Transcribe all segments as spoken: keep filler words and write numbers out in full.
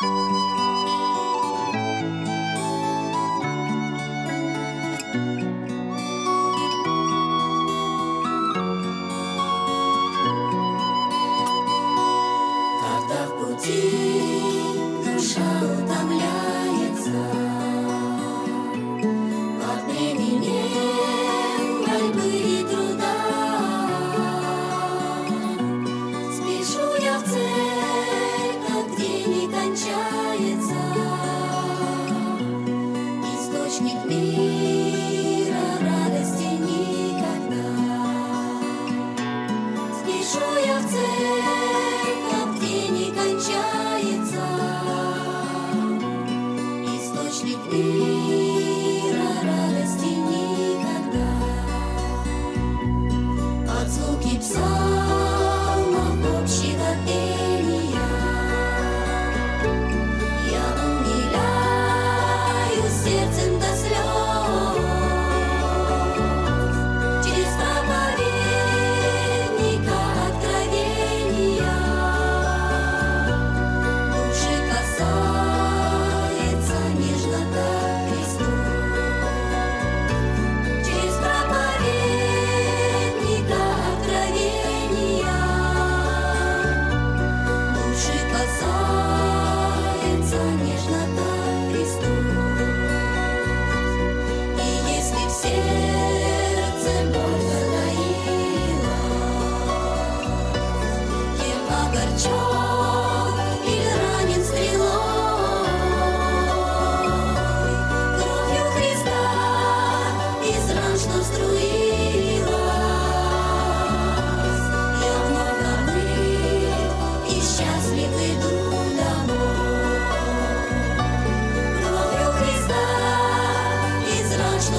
Когда в пути душа утомляется под бременем борьбы и труда, спешу я в церковь, где не кончается источник мира, радости никогда. Спешу я в церковь, где не кончается источник мира, радости никогда. Под звуки псалмов общего пения я умиляюсь сердцем до слез. Через проповедника откровения души касается нежно так Христос. Через проповедника откровения души касается нежно так Христос. И если в сердце боль затаилась, кем огорчен или ранен стрелой, кровью Христа из ран, что струилась, я вновь обрыв и счастлив иду домой. Кровью Христа из ран, что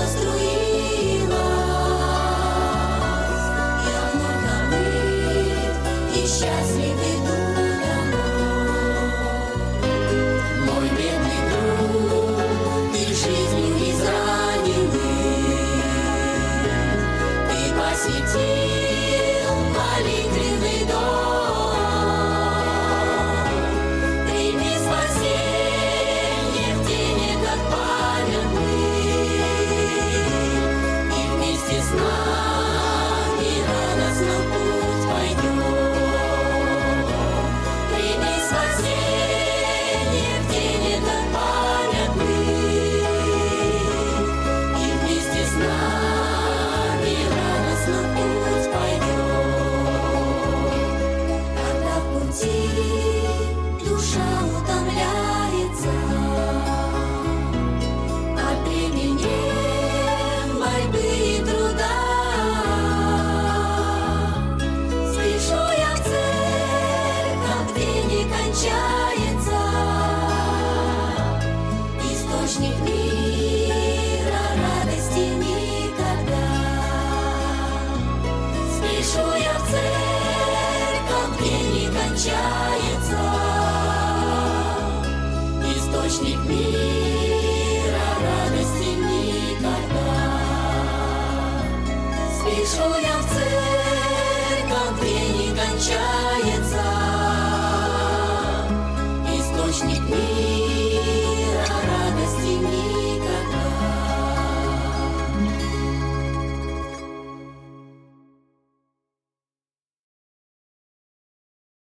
струилась, я вновь обрыв и счастлив иду домой. Мой бедный друг, ты жизнью израненный, ты посетил молитвенный дом. Прими спасение в день этот памятный, и вместе с нами радостно в путь пойдем. Прими спасение в день этот памятный, и вместе с нами радостно в путь пойдем. Когда в пути душа утомляется под бременем борьбы и труда, спешу я в церковь, где не кончается источник мира, радости никогда. Спешу я в церковь, где не кончается